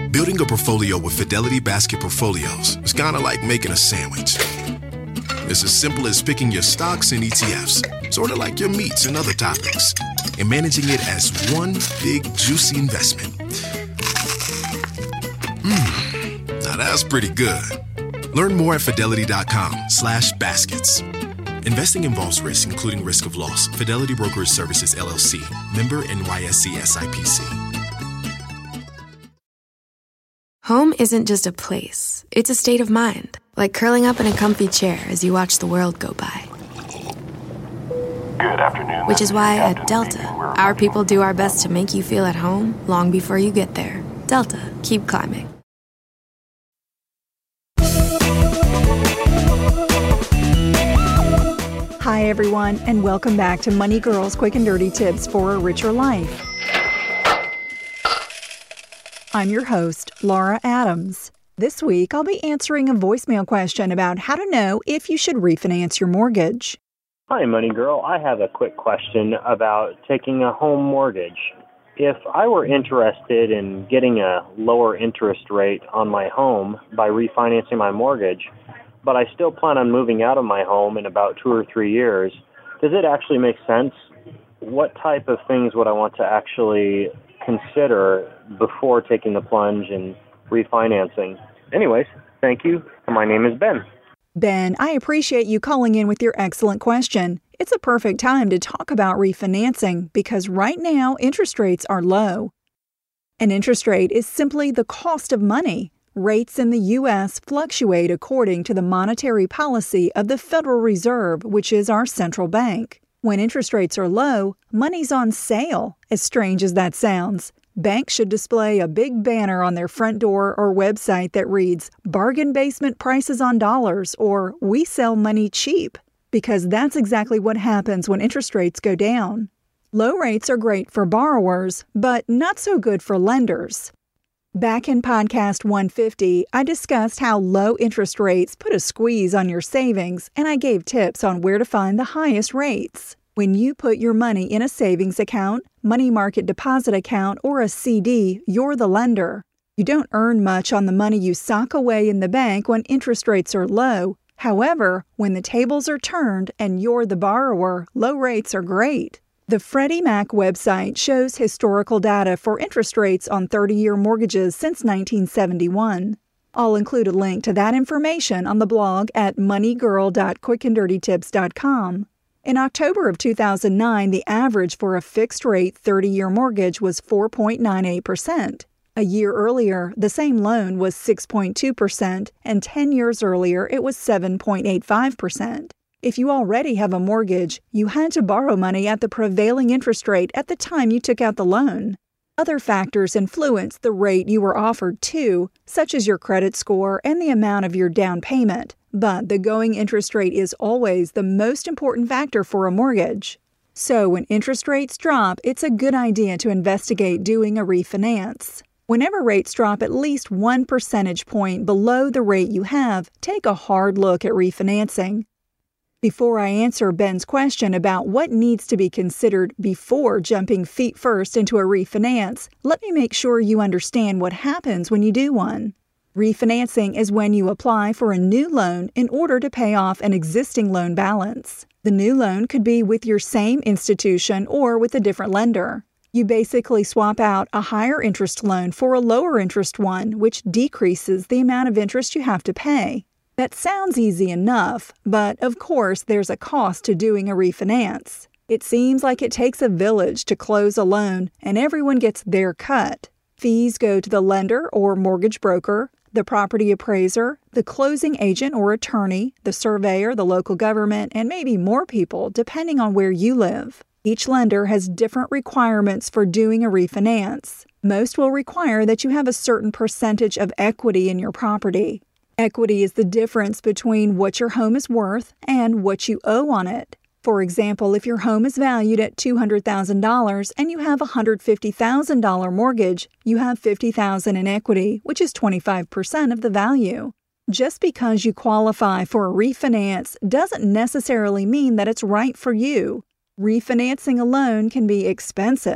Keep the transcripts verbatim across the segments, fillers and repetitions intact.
Building a portfolio with Fidelity Basket Portfolios is kind of like making a sandwich. It's as simple as picking your stocks and E T Fs, sort of like your meats and other toppings, and managing it as one big, juicy investment. Mmm, now that's pretty good. Learn more at fidelity.com slash baskets. Investing involves risk, including risk of loss. Fidelity Brokerage Services, L L C. Member N Y S E S I P C. Home isn't just a place. It's a state of mind. Like curling up in a comfy chair as you watch the world go by. Good afternoon. Which is why at Delta, our people do our best to make you feel at home long before you get there. Delta, keep climbing. Hi, everyone, and welcome back to Money Girls Quick and Dirty Tips for a Richer Life. I'm your host, Laura Adams. This week, I'll be answering a voicemail question about how to know if you should refinance your mortgage. Hi, Money Girl. I have a quick question about taking a home mortgage. If I were interested in getting a lower interest rate on my home by refinancing my mortgage, but I still plan on moving out of my home in about two or three years, does it actually make sense? What type of things would I want to actually consider before taking the plunge and refinancing? Anyways, thank you. My name is Ben. Ben, I appreciate you calling in with your excellent question. It's a perfect time to talk about refinancing because right now interest rates are low. An interest rate is simply the cost of money. Rates in the U S fluctuate according to the monetary policy of the Federal Reserve, which is our central bank. When interest rates are low, money's on sale. As strange as that sounds, banks should display a big banner on their front door or website that reads, "Bargain basement prices on dollars," or "We sell money cheap," because that's exactly what happens when interest rates go down. Low rates are great for borrowers, but not so good for lenders. Back in podcast one fifty, I discussed how low interest rates put a squeeze on your savings, and I gave tips on where to find the highest rates. When you put your money in a savings account, money market deposit account, or a C D, you're the lender. You don't earn much on the money you sock away in the bank when interest rates are low. However, when the tables are turned and you're the borrower, low rates are great. The Freddie Mac website shows historical data for interest rates on thirty-year mortgages since nineteen seventy-one. I'll include a link to that information on the blog at money girl dot quick and dirty tips dot com. In October of two thousand nine, the average for a fixed-rate thirty-year mortgage was four point nine eight percent. A year earlier, the same loan was six point two percent, and ten years earlier, it was seven point eight five percent. If you already have a mortgage, you had to borrow money at the prevailing interest rate at the time you took out the loan. Other factors influence the rate you were offered too, such as your credit score and the amount of your down payment. But the going interest rate is always the most important factor for a mortgage. So when interest rates drop, it's a good idea to investigate doing a refinance. Whenever rates drop at least one percentage point below the rate you have, take a hard look at refinancing. Before I answer Ben's question about what needs to be considered before jumping feet first into a refinance, let me make sure you understand what happens when you do one. Refinancing is when you apply for a new loan in order to pay off an existing loan balance. The new loan could be with your same institution or with a different lender. You basically swap out a higher interest loan for a lower interest one, which decreases the amount of interest you have to pay. That sounds easy enough, but of course there's a cost to doing a refinance. It seems like it takes a village to close a loan, and everyone gets their cut. Fees go to the lender or mortgage broker, the property appraiser, the closing agent or attorney, the surveyor, the local government, and maybe more people depending on where you live. Each lender has different requirements for doing a refinance. Most will require that you have a certain percentage of equity in your property. Equity is the difference between what your home is worth and what you owe on it. For example, if your home is valued at two hundred thousand dollars and you have a one hundred fifty thousand dollars mortgage, you have fifty thousand dollars in equity, which is twenty-five percent of the value. Just because you qualify for a refinance doesn't necessarily mean that it's right for you. Refinancing a loan can be expensive.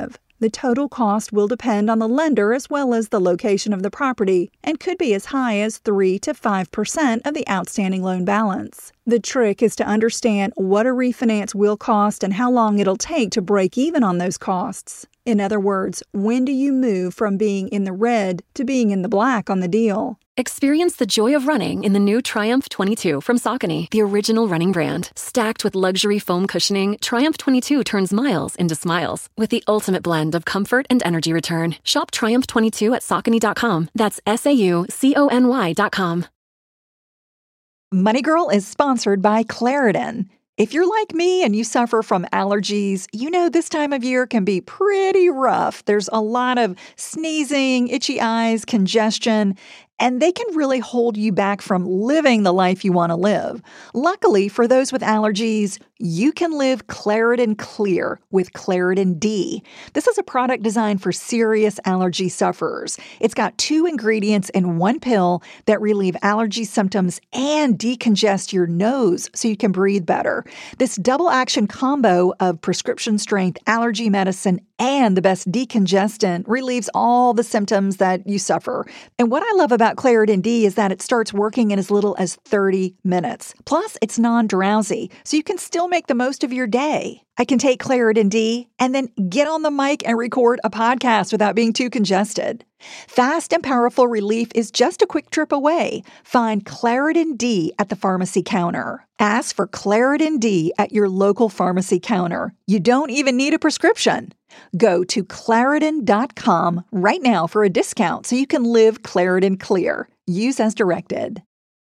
The total cost will depend on the lender as well as the location of the property and could be as high as three to five percent of the outstanding loan balance. The trick is to understand what a refinance will cost and how long it'll take to break even on those costs. In other words, when do you move from being in the red to being in the black on the deal? Experience the joy of running in the new Triumph twenty-two from Saucony, the original running brand. Stacked with luxury foam cushioning, Triumph twenty-two turns miles into smiles with the ultimate blend of comfort and energy return. Shop Triumph twenty-two at Saucony dot com. That's S A U C O N Y dot com. Money Girl is sponsored by Claritin. If you're like me and you suffer from allergies, you know this time of year can be pretty rough. There's a lot of sneezing, itchy eyes, congestion, and they can really hold you back from living the life you want to live. Luckily, for those with allergies, you can live Claritin Clear with Claritin D. This is a product designed for serious allergy sufferers. It's got two ingredients in one pill that relieve allergy symptoms and decongest your nose so you can breathe better. This double-action combo of prescription-strength allergy medicine and the best decongestant relieves all the symptoms that you suffer. And what I love about Claritin D is that it starts working in as little as thirty minutes. Plus, it's non-drowsy, so you can still make the most of your day. I can take Claritin D and then get on the mic and record a podcast without being too congested. Fast and powerful relief is just a quick trip away. Find Claritin D at the pharmacy counter. Ask for Claritin D at your local pharmacy counter. You don't even need a prescription. Go to Claritin dot com right now for a discount so you can live Claritin Clear. Use as directed.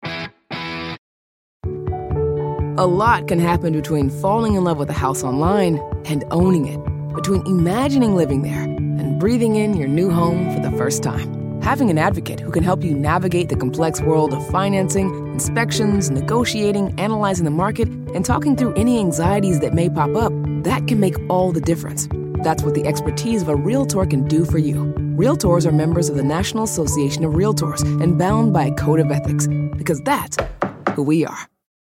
A lot can happen between falling in love with a house online and owning it, between imagining living there and breathing in your new home for the first time. Having an advocate who can help you navigate the complex world of financing, inspections, negotiating, analyzing the market, and talking through any anxieties that may pop up, that can make all the difference. That's what the expertise of a Realtor can do for you. Realtors are members of the National Association of Realtors and bound by a code of ethics, because that's who we are.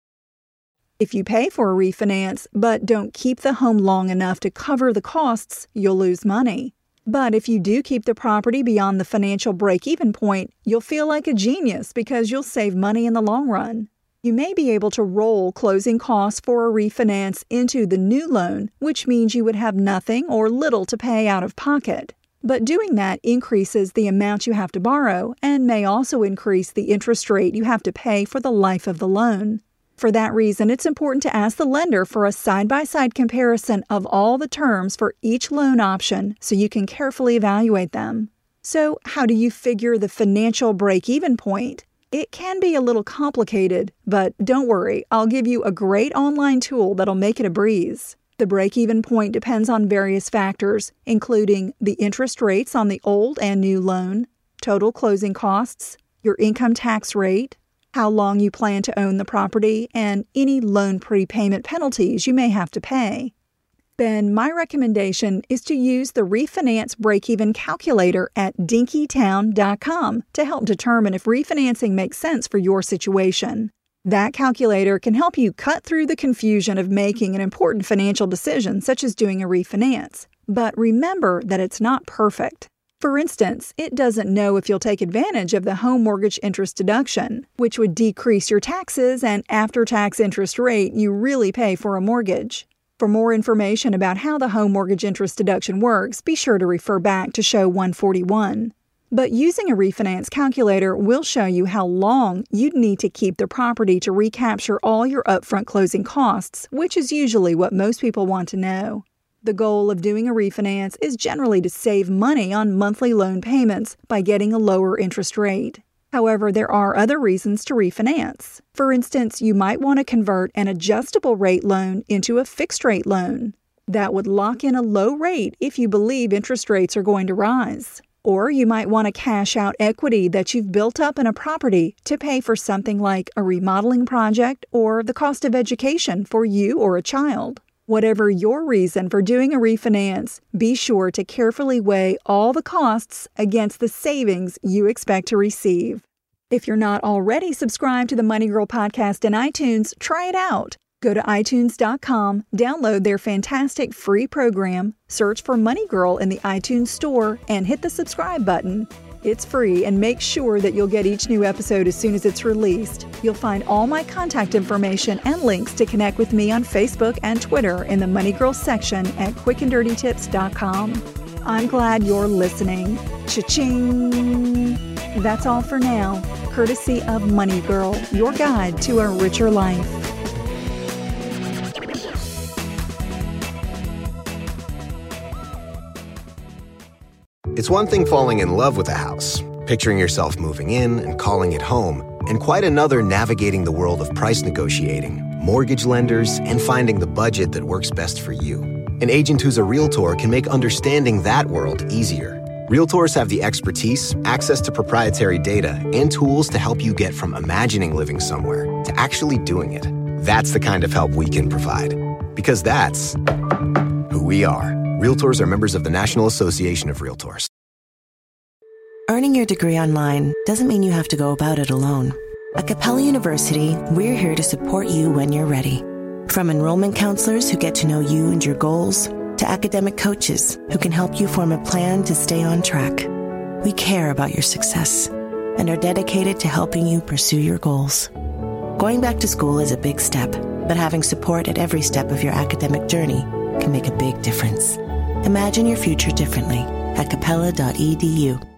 If you pay for a refinance but don't keep the home long enough to cover the costs, you'll lose money. But if you do keep the property beyond the financial break-even point, you'll feel like a genius because you'll save money in the long run. You may be able to roll closing costs for a refinance into the new loan, which means you would have nothing or little to pay out of pocket. But doing that increases the amount you have to borrow and may also increase the interest rate you have to pay for the life of the loan. For that reason, it's important to ask the lender for a side-by-side comparison of all the terms for each loan option so you can carefully evaluate them. So, how do you figure the financial break-even point? It can be a little complicated, but don't worry, I'll give you a great online tool that'll make it a breeze. The break-even point depends on various factors, including the interest rates on the old and new loan, total closing costs, your income tax rate, how long you plan to own the property, and any loan prepayment penalties you may have to pay. Then my recommendation is to use the refinance break-even calculator at dinky town dot com to help determine if refinancing makes sense for your situation. That calculator can help you cut through the confusion of making an important financial decision such as doing a refinance. But remember that it's not perfect. For instance, it doesn't know if you'll take advantage of the home mortgage interest deduction, which would decrease your taxes and after-tax interest rate you really pay for a mortgage. For more information about how the home mortgage interest deduction works, be sure to refer back to show one forty-one. But using a refinance calculator will show you how long you'd need to keep the property to recapture all your upfront closing costs, which is usually what most people want to know. The goal of doing a refinance is generally to save money on monthly loan payments by getting a lower interest rate. However, there are other reasons to refinance. For instance, you might want to convert an adjustable rate loan into a fixed rate loan. That would lock in a low rate if you believe interest rates are going to rise. Or you might want to cash out equity that you've built up in a property to pay for something like a remodeling project or the cost of education for you or a child. Whatever your reason for doing a refinance, be sure to carefully weigh all the costs against the savings you expect to receive. If you're not already subscribed to the Money Girl podcast in iTunes, try it out. Go to i tunes dot com, download their fantastic free program, search for Money Girl in the iTunes store, and hit the subscribe button. It's free, and make sure that you'll get each new episode as soon as it's released. You'll find all my contact information and links to connect with me on Facebook and Twitter in the Money Girl section at quick and dirty tips dot com. I'm glad you're listening. Cha-ching! That's all for now, courtesy of Money Girl, your guide to a richer life. It's one thing falling in love with a house, picturing yourself moving in and calling it home, and quite another navigating the world of price negotiating, mortgage lenders, and finding the budget that works best for you. An agent who's a Realtor can make understanding that world easier. Realtors have the expertise, access to proprietary data, and tools to help you get from imagining living somewhere to actually doing it. That's the kind of help we can provide. Because that's who we are. Realtors are members of the National Association of Realtors. Earning your degree online doesn't mean you have to go about it alone. At Capella University, we're here to support you when you're ready. From enrollment counselors who get to know you and your goals, to academic coaches who can help you form a plan to stay on track. We care about your success and are dedicated to helping you pursue your goals. Going back to school is a big step, but having support at every step of your academic journey can make a big difference. Imagine your future differently at capella dot e d u.